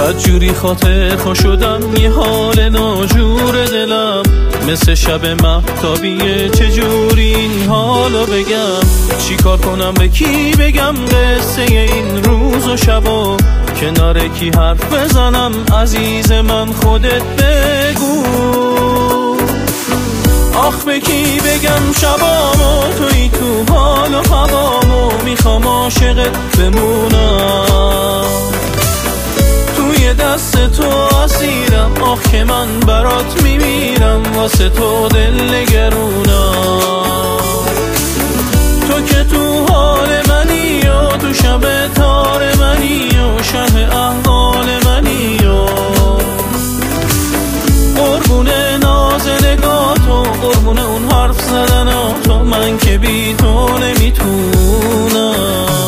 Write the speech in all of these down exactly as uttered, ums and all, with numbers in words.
بدجوری خاطر خوا شدم، یه حال ناجور دلم مثل شب مهتابیه. چجوری این حالو بگم، چی کار کنم، به کی بگم قصه این روز و شبا، کنار کی حرف بزنم عزیز من خودت بگو. آخ به کی بگم شبامو، توی تو حال و هوامو، میخوام عاشقت بمونم، توی دست تو اسیرم. آخ که من برات میمیرم، واسه تو دل نگرونم. تو که تو حال منی و تو شب تار منی و شه احوال منی و قربون ناز نگاه، قربون اون حرف زدن تو، من که بی تو نمیتونم.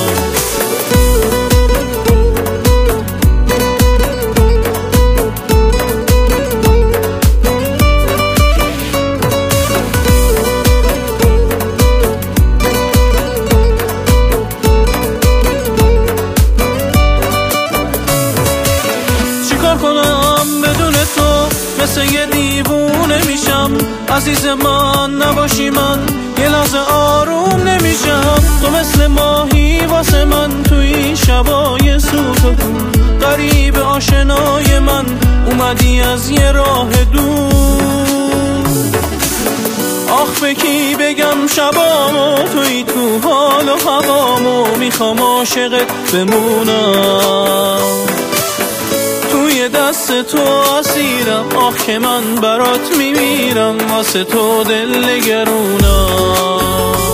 چیکار کنم بدون تو، مثل یه دیوونه میشم. عزیز من نباشی من یه لحظه آروم نمیشم. تو مثل ماهی واسه من توی شبای سوت و کور، غریب آشنای من اومدی از یه راه دور. آخ به کی بگم شبامو، توی تو حال و هوامو، میخوام عاشقت بمونم، توی دست تو اسیرم. آخ که من برات میمیرم، واسه تو دل نگرونم.